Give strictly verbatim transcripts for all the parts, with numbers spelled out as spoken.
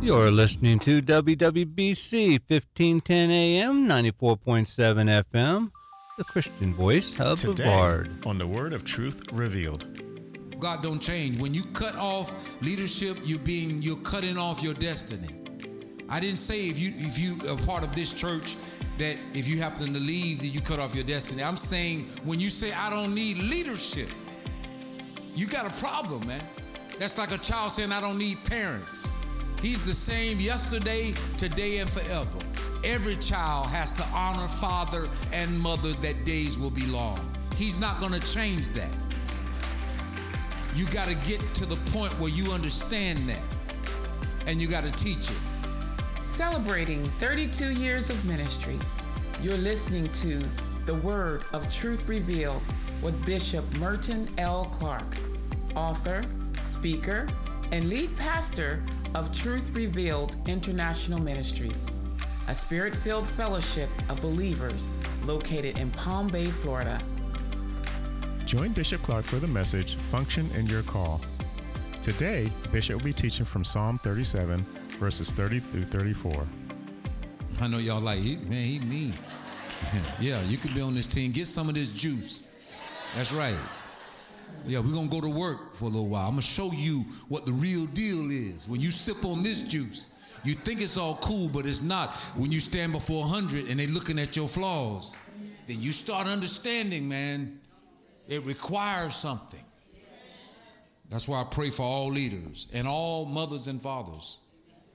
You're listening to W W B C fifteen ten A M, ninety-four point seven F M, the Christian voice of Today, Brevard. On the Word of Truth Revealed. God don't change. When you cut off leadership, you're being you're cutting off your destiny. I didn't say if you if you are part of this church that if you happen to leave that you cut off your destiny. I'm saying when you say I don't need leadership, you got a problem, man. That's like a child saying I don't need parents. He's the same yesterday, today, and forever. Every child has to honor father and mother that days will be long. He's not going to change that. You got to get to the point where you understand that, and you got to teach it. Celebrating thirty-two years of ministry, you're listening to The Word of Truth Revealed with Bishop Merton L. Clark, author, speaker, and lead pastor of Truth Revealed International Ministries, a spirit-filled fellowship of believers located in Palm Bay, Florida. Join Bishop Clark for the message, Function in Your Call. Today, Bishop will be teaching from Psalm thirty-seven, verses thirty through thirty-four. I know y'all like, he, man, he mean. Yeah, you could be on this team. Get some of this juice. That's right. Yeah, we're going to go to work for a little while. I'm going to show you what the real deal is. When you sip on this juice, you think it's all cool, but it's not. When you stand before a hundred and they're looking at your flaws, then you start understanding, man, it requires something. That's why I pray for all leaders and all mothers and fathers.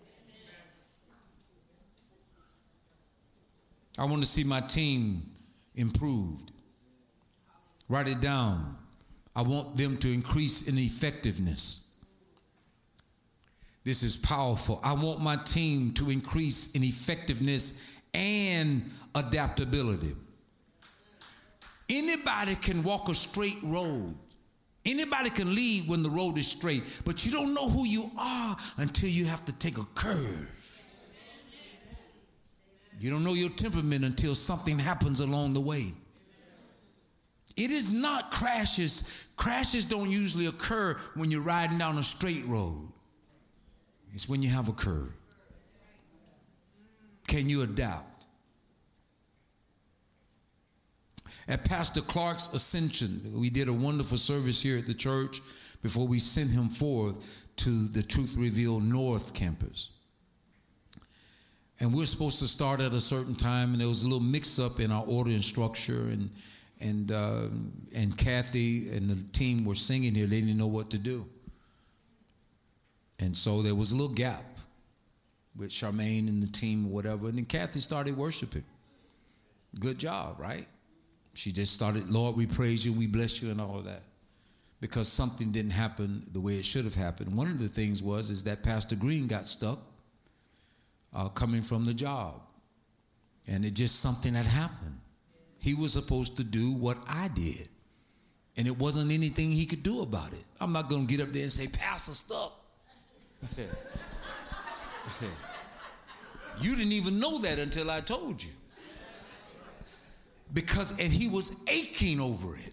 I want to see my team improved. Write it down. I want them to increase in effectiveness. This is powerful. I want my team to increase in effectiveness and adaptability. Anybody can walk a straight road. Anybody can lead when the road is straight, but you don't know who you are until you have to take a curve. You don't know your temperament until something happens along the way. It is not crashes. Crashes don't usually occur when you're riding down a straight road. It's when you have a curve. Can you adapt? At Pastor Clark's ascension, we did a wonderful service here at the church before we sent him forth to the Truth Revealed North campus. And we were supposed to start at a certain time, and there was a little mix-up in our order and structure, and and uh, and Kathy and the team were singing here. They didn't know what to do. And so there was a little gap with Charmaine and the team or whatever, and then Kathy started worshiping. Good job, right? She just started, Lord, we praise you, we bless you, and all of that. Because something didn't happen the way it should have happened. One of the things was is that Pastor Green got stuck uh, coming from the job. And it just something had happened. He was supposed to do what I did. And it wasn't anything he could do about it. I'm not going to get up there and say, Pastor, stop. You didn't even know that until I told you. Because, and he was aching over it.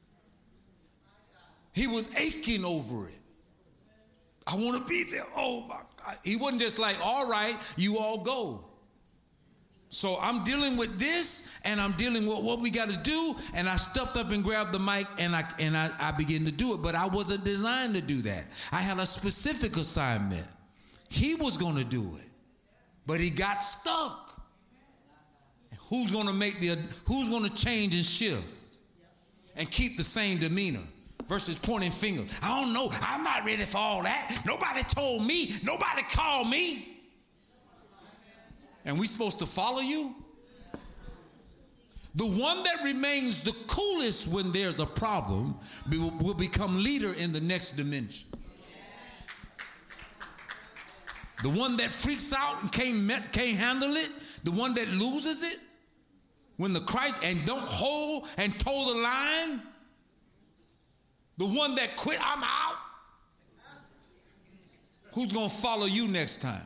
He was aching over it. I want to be there. Oh my God. He wasn't just like, all right, you all go. So I'm dealing with this, and I'm dealing with what we got to do, and I stepped up and grabbed the mic, and I and I, I began to do it, but I wasn't designed to do that. I had a specific assignment. He was going to do it, but he got stuck. Who's going to make the, who's going to change and shift and keep the same demeanor versus pointing fingers? I don't know. I'm not ready for all that. Nobody told me. Nobody called me. And we supposed to follow you? The one that remains the coolest when there's a problem will become leader in the next dimension. The one that freaks out and can't, can't handle it, the one that loses it, when the Christ and don't hold and toe the line, the one that quit, I'm out. Who's going to follow you next time?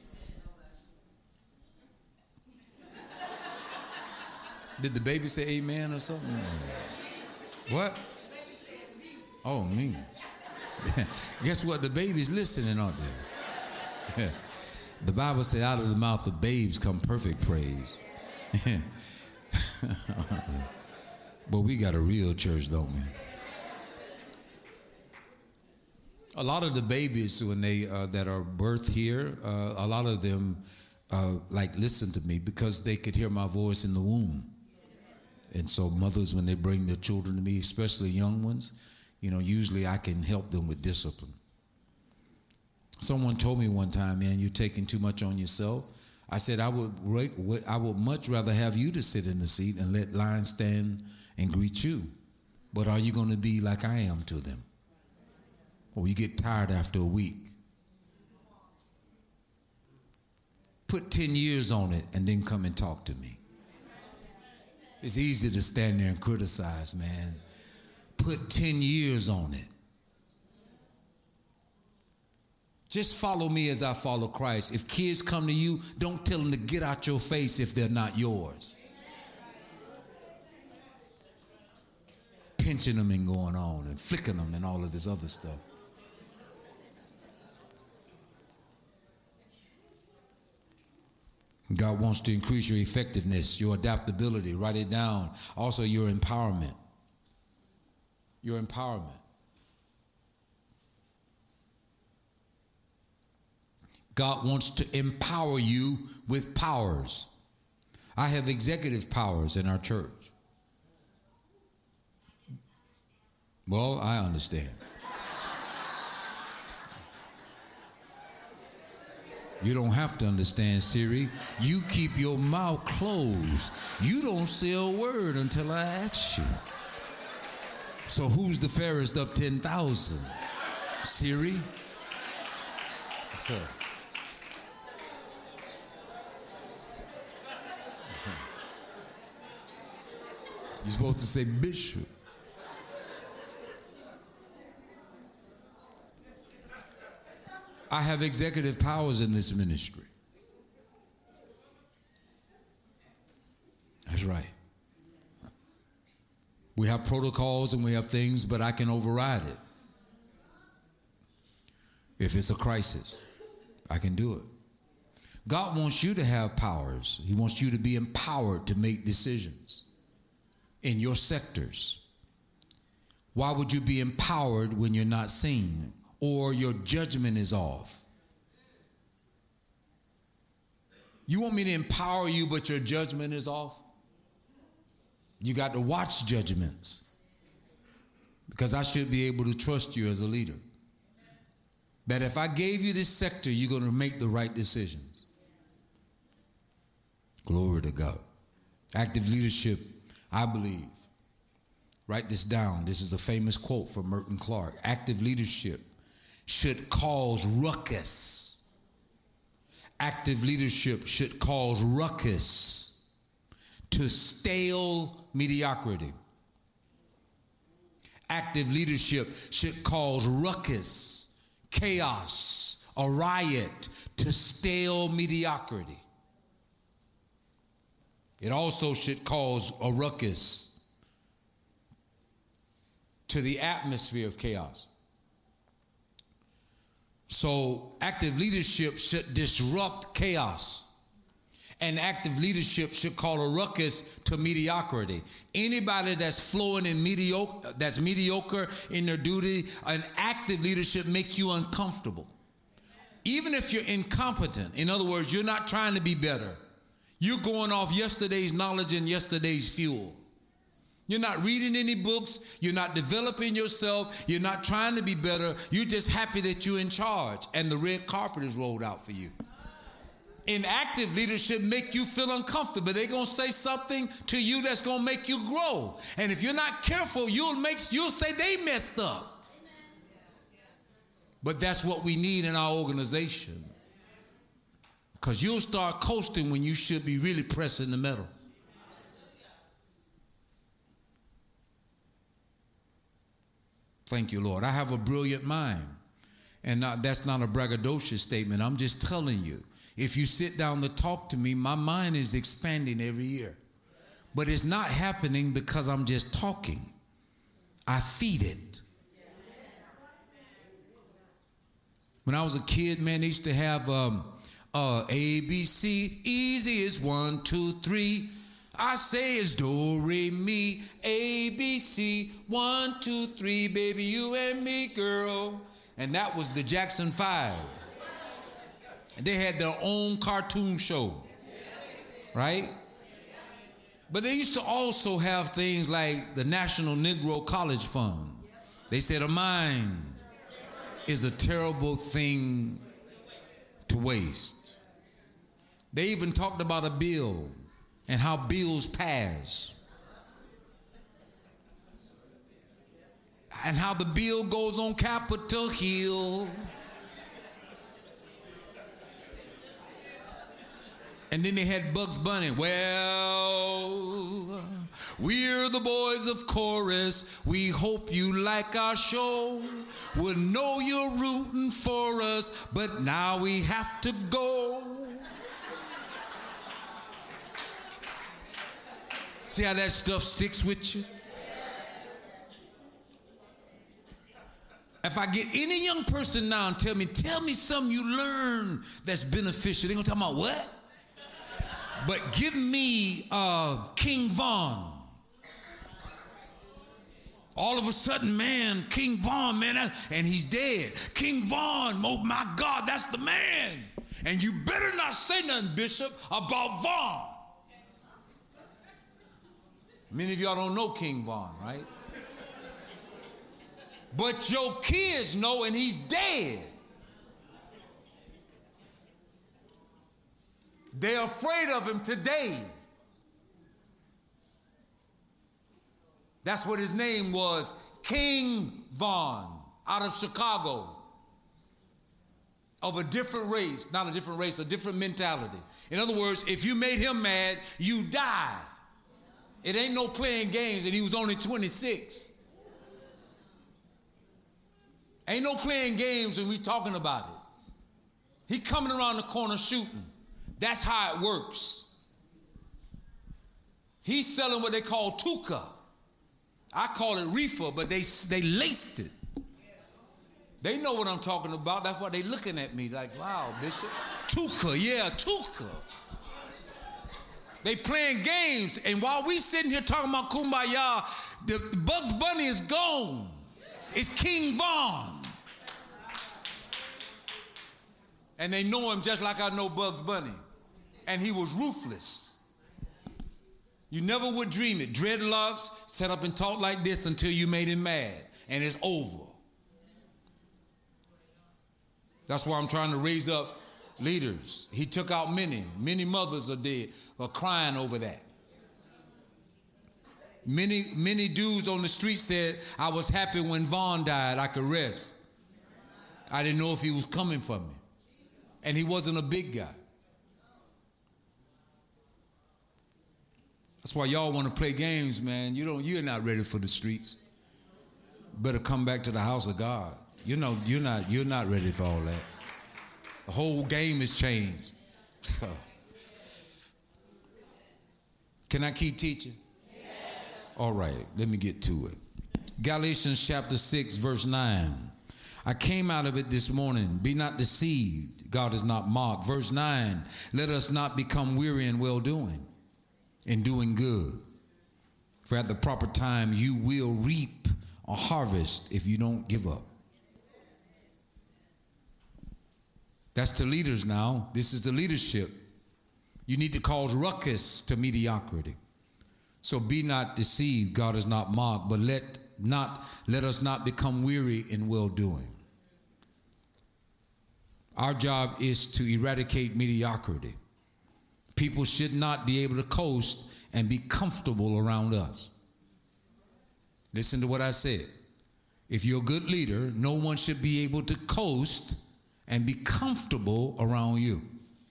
Did the baby say amen or something? What? Oh, me. Guess what? The baby's listening, aren't they? The Bible said, out of the mouth of babes come perfect praise. But we got a real church, don't we? A lot of the babies when they uh, that are birthed here, uh, a lot of them uh, like listen to me because they could hear my voice in the womb. And so mothers, when they bring their children to me, especially young ones, you know, usually I can help them with discipline. Someone told me one time, man, you're taking too much on yourself. I said, I would I would much rather have you to sit in the seat and let lions stand and greet you. But are you going to be like I am to them? Or you get tired after a week? Put ten years on it and then come and talk to me. It's easy to stand there and criticize, man. Put ten years on it. Just follow me as I follow Christ. If kids come to you, don't tell them to get out your face if they're not yours. Pinching them and going on and flicking them and all of this other stuff. God wants to increase your effectiveness, your adaptability. Write it down. Also, your empowerment. Your empowerment. God wants to empower you with powers. I have executive powers in our church. Well, I understand. You don't have to understand, Siri. You keep your mouth closed. You don't say a word until I ask you. So who's the fairest of ten thousand? Siri? You're supposed to say bishop. I have executive powers in this ministry. That's right. We have protocols and we have things, but I can override it. If it's a crisis, I can do it. God wants you to have powers. He wants you to be empowered to make decisions in your sectors. Why would you be empowered when you're not seen? Or your judgment is off? You want me to empower you, but your judgment is off? You got to watch judgments. Because I should be able to trust you as a leader. That if I gave you this sector, you're going to make the right decisions. Glory to God. Active leadership, I believe. Write this down. This is a famous quote from Merton Clark. Active leadership should cause ruckus. Active leadership should cause ruckus to stale mediocrity. Active leadership should cause ruckus, chaos, a riot to stale mediocrity. It also should cause a ruckus to the atmosphere of chaos. So active leadership should disrupt chaos. And active leadership should call a ruckus to mediocrity. Anybody that's flowing in mediocre, that's mediocre in their duty, an active leadership makes you uncomfortable. Even if you're incompetent, in other words, you're not trying to be better. You're going off yesterday's knowledge and yesterday's fuel. You're not reading any books. You're not developing yourself. You're not trying to be better. You're just happy that you're in charge and the red carpet is rolled out for you. Inactive leadership make you feel uncomfortable. They're going to say something to you that's going to make you grow. And if you're not careful, you'll make you'll say they messed up. But that's what we need in our organization. Because you'll start coasting when you should be really pressing the metal. Thank you, Lord. I have a brilliant mind. And not, that's not a braggadocious statement. I'm just telling you. If you sit down to talk to me, my mind is expanding every year. But it's not happening because I'm just talking. I feed it. When I was a kid, man, they used to have um, Uh, A, B, C, easy is one, two, three. I say it's do, re, mi, A, B, C, one, two, three, baby, you and me, girl. And that was the Jackson Five. And they had their own cartoon show, right? But they used to also have things like the National Negro College Fund. They said a mind is a terrible thing to waste. They even talked about a bill and how bills pass. And how the bill goes on Capitol Hill. And then they had Bugs Bunny. Well, we're the boys of chorus. We hope you like our show. We'll know you're rooting for us, but now we have to go. See how that stuff sticks with you? If I get any young person now and tell me, tell me something you learned that's beneficial, they're going to talk about what? But give me uh, King Von. All of a sudden, man, King Von, man, that, and he's dead. King Von, oh my God, that's the man. And you better not say nothing, Bishop, about Von. Many of y'all don't know King Von, right? But your kids know, and he's dead. They're afraid of him today. That's what his name was, King Von, out of Chicago. Of a different race, not a different race, a different mentality. In other words, if you made him mad, you die. It ain't no playing games, and he was only twenty-six. Ain't no playing games when we talking about it. He coming around the corner shooting. That's how it works. He's selling what they call tuka. I call it reefer, but they, they laced it. They know what I'm talking about. That's why they looking at me like, wow, Bishop. Tuka, yeah, tuka. They playing games, and while we sitting here talking about kumbaya, the Bugs Bunny is gone. It's King Von. And they know him just like I know Bugs Bunny. And he was ruthless. You never would dream it. Dreadlocks, set up and talk like this until you made him mad. And it's over. That's why I'm trying to raise up leaders. He took out many. Many mothers are dead, are crying over that. Many, many dudes on the street said, I was happy when Von died, I could rest. I didn't know if he was coming for me. And he wasn't a big guy. That's why y'all want to play games, man. You don't, you're not ready for the streets. Better come back to the house of God. You know, you're not, you're not ready for all that. The whole game has changed. Can I keep teaching? Yes. All right, let me get to it. Galatians chapter six, verse nine. I came out of it this morning. Be not deceived. God is not mocked. Verse nine. Let us not become weary in well-doing, in doing good. For at the proper time you will reap a harvest if you don't give up. That's the leaders now. This is the leadership. You need to cause ruckus to mediocrity. So be not deceived. God is not mocked, but let not let us not become weary in well-doing. Our job is to eradicate mediocrity. People should not be able to coast and be comfortable around us. Listen to what I said. If you're a good leader, no one should be able to coast and be comfortable around you.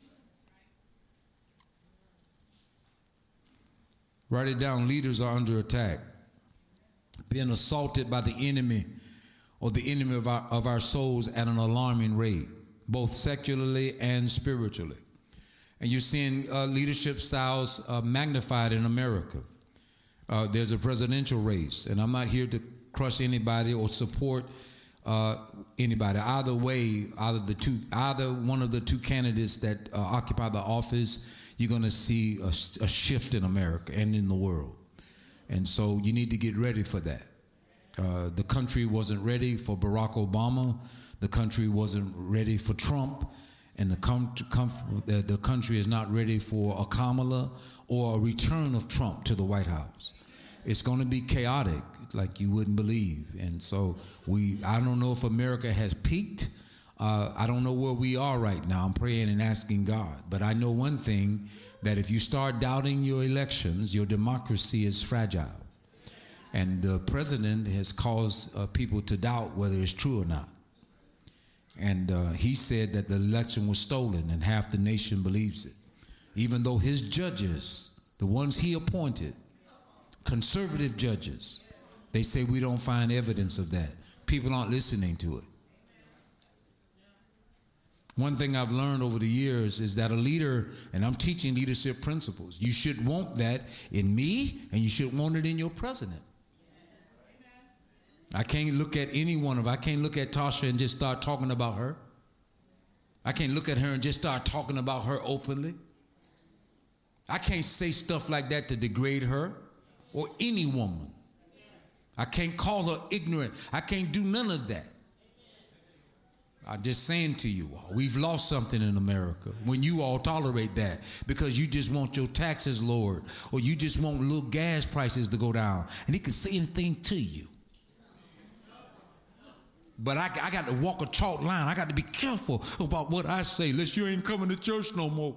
Write it down. Leaders are under attack, being assaulted by the enemy or the enemy of our, of our souls at an alarming rate, both secularly and spiritually. And you're seeing uh, leadership styles uh, magnified in America. Uh, there's a presidential race, and I'm not here to crush anybody or support uh, anybody. Either way, either the two, either one of the two candidates that uh, occupy the office, you're going to see a, a shift in America and in the world. And so you need to get ready for that. Uh, the country wasn't ready for Barack Obama. The country wasn't ready for Trump. And the, com- com- the, the country is not ready for a Kamala or a return of Trump to the White House. It's going to be chaotic like you wouldn't believe. And so we, I don't know if America has peaked. Uh, I don't know where we are right now. I'm praying and asking God. But I know one thing, that if you start doubting your elections, your democracy is fragile. And the president has caused uh, people to doubt whether it's true or not. And uh, he said that the election was stolen, and half the nation believes it. Even though his judges, the ones he appointed, conservative judges, they say we don't find evidence of that. People aren't listening to it. One thing I've learned over the years is that a leader, and I'm teaching leadership principles, you should want that in me, and you should want it in your president. I can't look at any one of, I can't look at Tasha and just start talking about her. I can't look at her and just start talking about her openly. I can't say stuff like that to degrade her or any woman. I can't call her ignorant. I can't do none of that. I'm just saying to you all, we've lost something in America when you all tolerate that because you just want your taxes lowered or you just want little gas prices to go down, and he can say anything to you. But I, I got to walk a chalk line. I got to be careful about what I say, lest you ain't coming to church no more.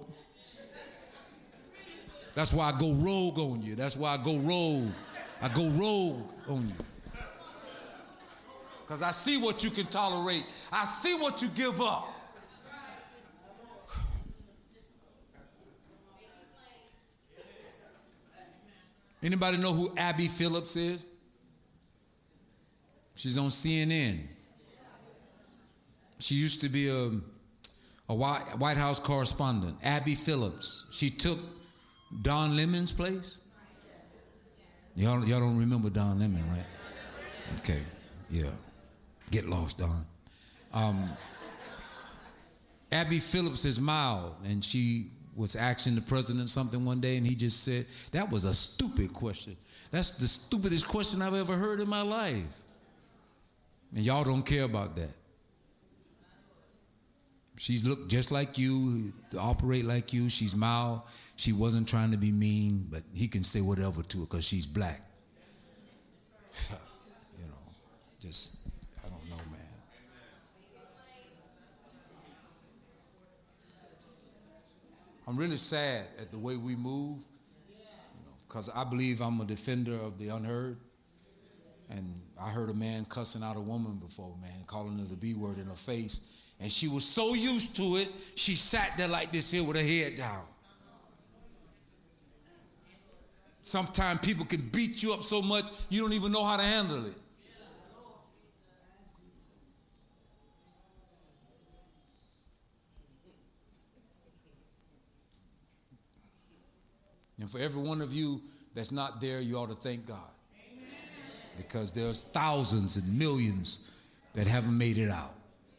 That's why I go rogue on you. That's why I go rogue. I go rogue on you. Because I see what you can tolerate. I see what you give up. Anybody know who Abby Phillips is? She's on C N N. She used to be a, a White House correspondent. Abby Phillips. She took Don Lemon's place. Y'all, y'all don't remember Don Lemon, right? Okay, yeah. Get lost, Don. Um, Abby Phillips is mild, and she was asking the president something one day, and he just said, that was a stupid question. That's the stupidest question I've ever heard in my life. And y'all don't care about that. She's looked just like you, operate like you. She's mild. She wasn't trying to be mean, but he can say whatever to her because she's black. You know, just, I don't know, man. I'm really sad at the way we move, because you know, I believe I'm a defender of the unheard. And I heard a man cussing out a woman before, man, calling her the B word in her face. And she was so used to it, she sat there like this here with her head down. Sometimes people can beat you up so much, you don't even know how to handle it. And for every one of you that's not there, you ought to thank God. Amen. Because there's thousands and millions that haven't made it out.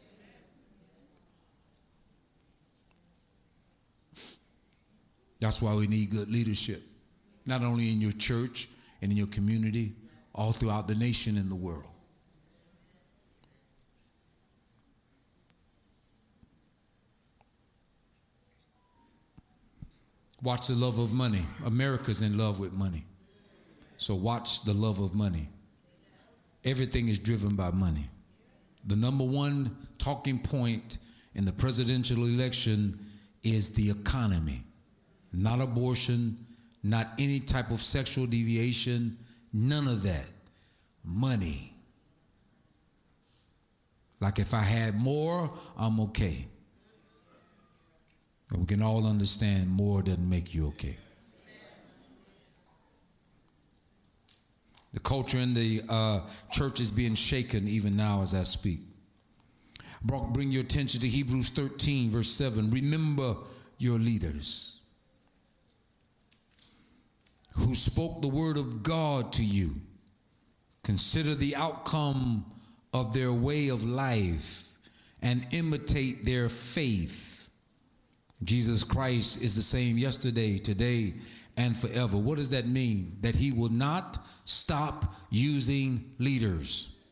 That's why we need good leadership, not only in your church and in your community, all throughout the nation and the world. Watch the love of money. America's in love with money. So watch the love of money. Everything is driven by money. The number one talking point in the presidential election is the economy. Not abortion, not any type of sexual deviation, none of that. Money. Like if I had more, I'm okay. And we can all understand more doesn't make you okay. The culture in the uh, church is being shaken even now as I speak. Bring your attention to Hebrews thirteen, verse seven. Remember your leaders who spoke the word of God to you. Consider the outcome of their way of life and imitate their faith. Jesus Christ is the same yesterday, today, and forever. What does that mean? That he will not stop using leaders.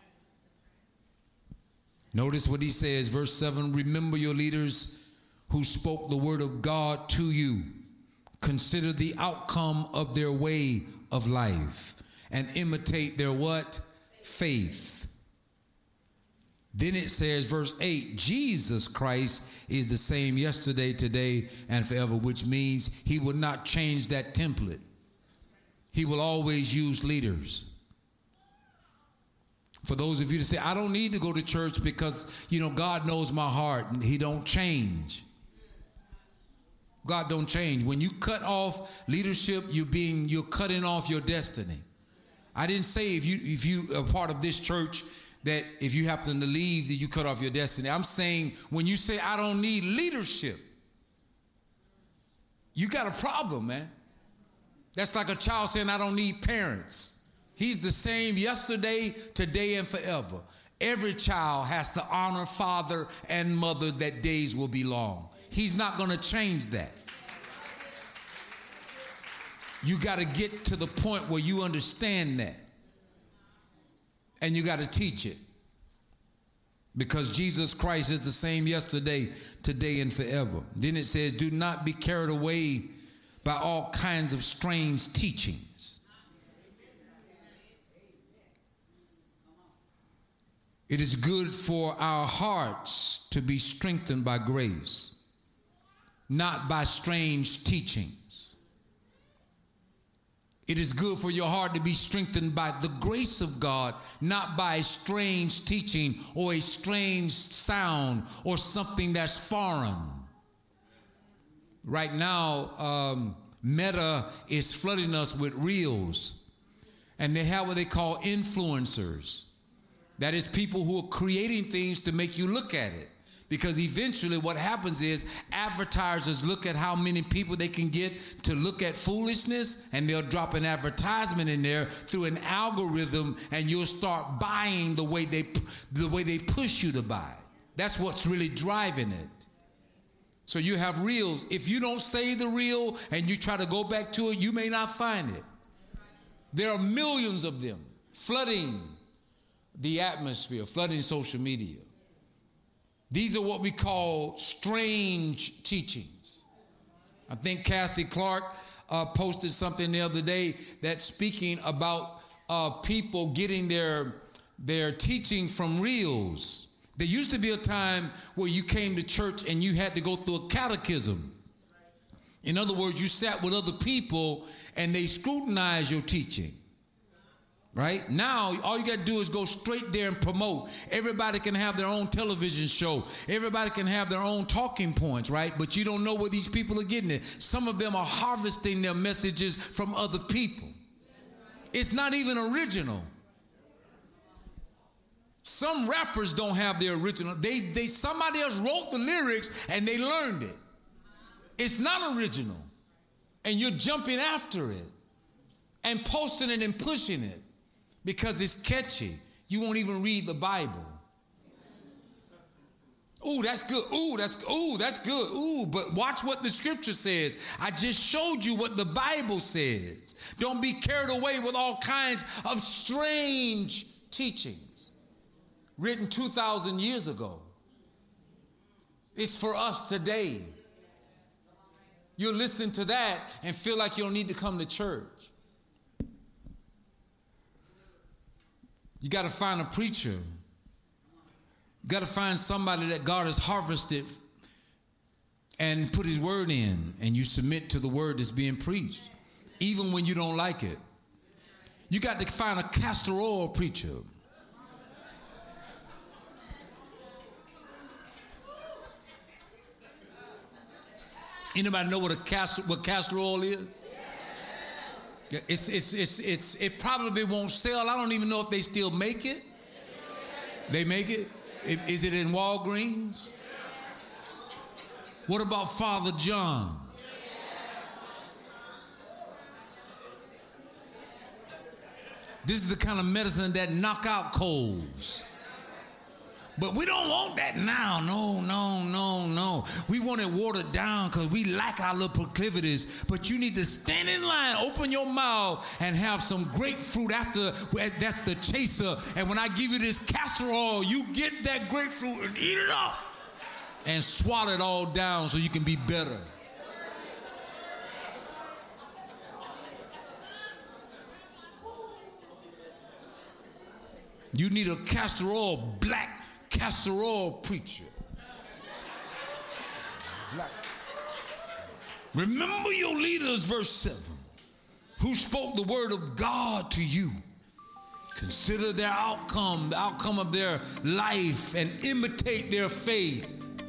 Notice what he says, verse seven, remember your leaders who spoke the word of God to you. Consider the outcome of their way of life and imitate their what? Faith. Then it says, verse eight, Jesus Christ is the same yesterday, today, and forever, which means he will not change that template. He will always use leaders. For those of you to say, I don't need to go to church because, you know, God knows my heart and he don't change. God don't change. When you cut off leadership, you're being, you're cutting off your destiny. I didn't say if you, if you are part of this church that if you happen to leave that you cut off your destiny. I'm saying when you say I don't need leadership, you got a problem, man. That's like a child saying I don't need parents. He's the same yesterday, today, and forever. Every child has to honor father and mother that days will be long. He's not going to change that. You got to get to the point where you understand that. And you got to teach it. Because Jesus Christ is the same yesterday, today, and forever. Then it says, do not be carried away by all kinds of strange teachings. It is good for our hearts to be strengthened by grace, not by strange teachings. It is good for your heart to be strengthened by the grace of God, not by a strange teaching or a strange sound or something that's foreign. Right now, um, Meta is flooding us with reels, and they have what they call influencers. That is people who are creating things to make you look at it. Because eventually what happens is advertisers look at how many people they can get to look at foolishness, and they'll drop an advertisement in there through an algorithm, and you'll start buying the way they the way they push you to buy. That's what's really driving it. So you have reels. If you don't say the reel and you try to go back to it, you may not find it. There are millions of them flooding the atmosphere, flooding social media. These are what we call strange teachings. I think Kathy Clark uh, posted something the other day that's speaking about uh, people getting their, their teaching from reels. There used to be a time where you came to church and you had to go through a catechism. In other words, you sat with other people and they scrutinized your teaching. Right? Now, all you got to do is go straight there and promote. Everybody can have their own television show. Everybody can have their own talking points, right? But you don't know where these people are getting it. Some of them are harvesting their messages from other people. It's not even original. Some rappers don't have the original. They, they, somebody else wrote the lyrics and they learned it. It's not original. And you're jumping after it and posting it and pushing it. Because it's catchy. You won't even read the Bible. Ooh, that's good. Ooh, that's ooh, that's good. Ooh, but watch what the scripture says. I just showed you what the Bible says. Don't be carried away with all kinds of strange teachings written two thousand years ago. It's for us today. You'll listen to that and feel like you don't need to come to church. You got to find a preacher. You got to find somebody that God has harvested and put his word in, and you submit to the word that's being preached, even when you don't like it. You got to find a castor oil preacher. Anybody know what a castor what castor oil is? It's, it's, it's, it's, it probably won't sell. I don't even know if they still make it. They make it? Is it in Walgreens? What about Father John? This is the kind of medicine that knock out colds. But we don't want that now. No, no, no, no. We want it watered down because we like our little proclivities. But you need to stand in line, open your mouth, and have some grapefruit after. That's the chaser. And when I give you this castor oil, you get that grapefruit and eat it up. And swallow it all down so you can be better. You need a castor oil, black castor oil preacher. Black. Remember your leaders, verse seven, who spoke the word of God to you. Consider their outcome, the outcome of their life, and imitate their faith.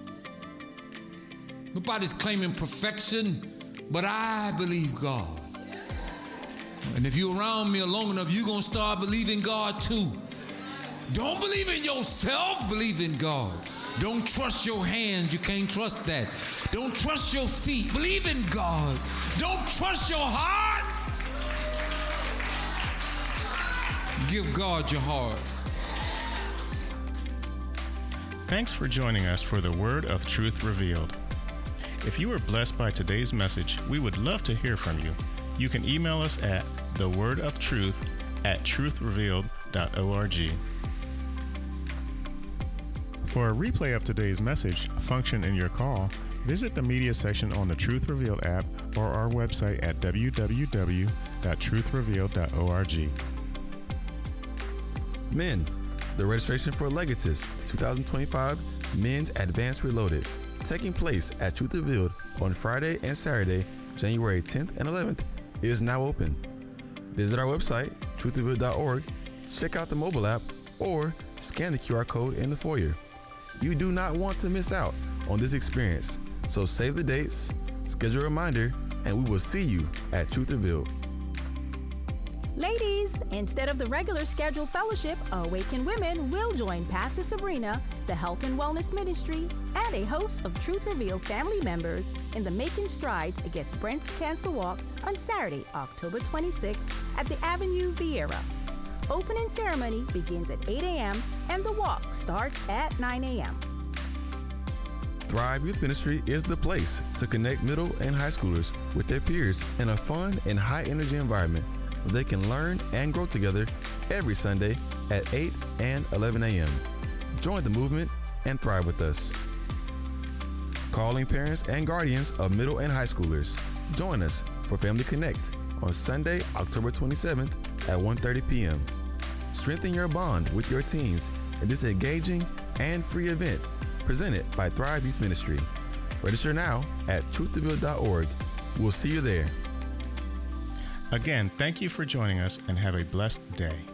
Nobody's claiming perfection, but I believe God. And if you're around me long enough, you're going to start believing God too. Don't believe in yourself, believe in God. Don't trust your hands, you can't trust that. Don't trust your feet, believe in God. Don't trust your heart. Give God your heart. Thanks for joining us for the Word of Truth Revealed. If you were blessed by today's message, we would love to hear from you. You can email us at the word of truth at truth revealed dot org. For a replay of today's message, Function in Your Call, visit the media section on the Truth Revealed app or our website at w w w dot truth revealed dot org. Men, the registration for Legatus twenty twenty-five Men's Advanced Reloaded, taking place at Truth Revealed on Friday and Saturday, January tenth and eleventh, is now open. Visit our website, truth revealed dot org, check out the mobile app, or scan the Q R code in the foyer. You do not want to miss out on this experience, so save the dates, schedule a reminder, and we will see you at Truth Revealed. Ladies, instead of the regular scheduled fellowship, Awakened Women will join Pastor Sabrina, the Health and Wellness Ministry, and a host of Truth Revealed family members in the Making Strides Against Breast Cancer Walk on Saturday, October twenty-sixth at the Avenue Vieira. Opening ceremony begins at eight a.m. and the walk starts at nine a.m. Thrive Youth Ministry is the place to connect middle and high schoolers with their peers in a fun and high-energy environment where they can learn and grow together every Sunday at eight and eleven a.m. Join the movement and thrive with us. Calling parents and guardians of middle and high schoolers, join us for Family Connect on Sunday, October twenty-seventh at one thirty p.m. Strengthen your bond with your teens in this engaging and free event presented by Thrive Youth Ministry. Register now at truth revealed dot org. We'll see you there. Again, thank you for joining us and have a blessed day.